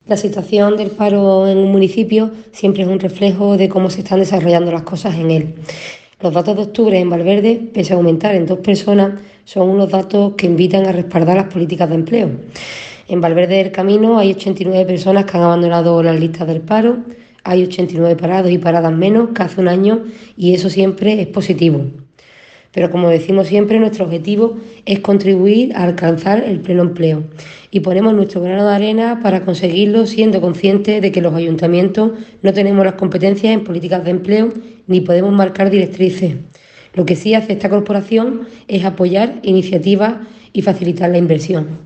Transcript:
La situación del paro en un municipio siempre es un reflejo de cómo se están desarrollando las cosas en él. Los datos de octubre en Valverde, pese a aumentar en 2 personas, son unos datos que invitan a respaldar las políticas de empleo. En Valverde del Camino hay 89 personas que han abandonado las listas del paro, hay 89 parados y paradas menos que hace un año y eso siempre es positivo. Pero como decimos siempre, nuestro objetivo es contribuir a alcanzar el pleno empleo y ponemos nuestro grano de arena para conseguirlo siendo conscientes de que los ayuntamientos no tenemos las competencias en políticas de empleo ni podemos marcar directrices. Lo que sí hace esta corporación es apoyar iniciativas y facilitar la inversión.